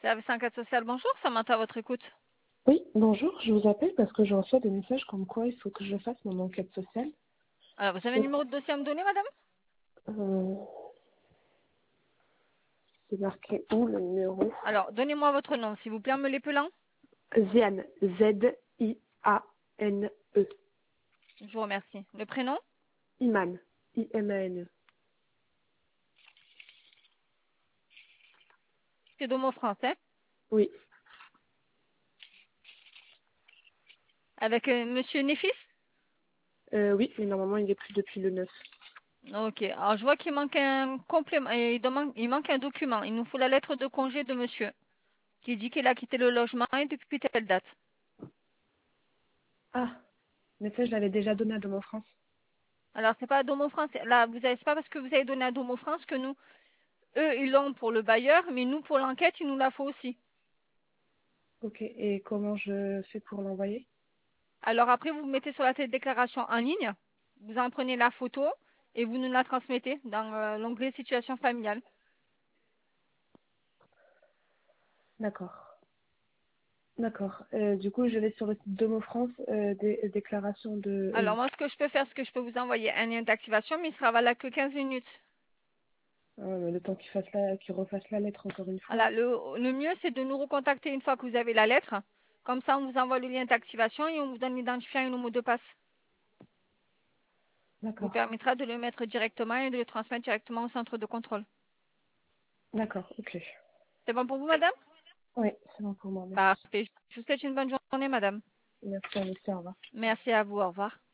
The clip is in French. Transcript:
Service enquête sociale, bonjour, Samantha à votre écoute. Oui, bonjour, je vous appelle parce que je reçois des messages comme quoi il faut que je fasse mon enquête sociale. Alors, vous avez un Sauf, numéro de dossier à me donner, madame? euh, c'est marqué où le numéro? Alors, donnez-moi votre nom, s'il vous plaît, me l'épelant. Ziane, Z-I-A-N-E. Je vous remercie. Le prénom? Iman, I-M-A-N-E. C'est Domo France, hein? Oui, Avec monsieur Néfis? oui, mais normalement il est plus depuis le 9. Ok, alors je vois qu'il manque un complément, il manque un document. Il nous faut la lettre de congé de monsieur, qui dit qu'il a quitté le logement et depuis telle date. Ah, mais ça je l'avais déjà donné à Dom en France. Alors, c'est pas à Domo France. Là, c'est pas parce que vous avez donné à Domo France que nous, eux, ils l'ont pour le bailleur, mais nous, pour l'enquête, il nous la faut aussi. Ok, et comment je fais pour l'envoyer? Alors après, vous mettez sur la déclaration en ligne, vous en prenez la photo et vous nous la transmettez dans l'onglet situation familiale. D'accord, d'accord. Du coup, je vais sur le site Dom France, déclaration de... Alors moi, ce que je peux faire, c'est que je peux vous envoyer un lien d'activation, mais il sera valable que 15 minutes. mais le temps qu'il refasse la lettre encore une fois. Voilà, le mieux, c'est de nous recontacter une fois que vous avez la lettre. Comme ça, on vous envoie le lien d'activation et on vous donne l'identifiant et le mot de passe. Vous D'accord, permettra de le mettre directement et de le transmettre directement au centre de contrôle. d'accord, ok. C'est bon pour vous, madame? Oui, c'est bon pour moi, merci. Parfait. Je vous souhaite une bonne journée, madame. Merci à vous, au revoir. Merci à vous. Au revoir.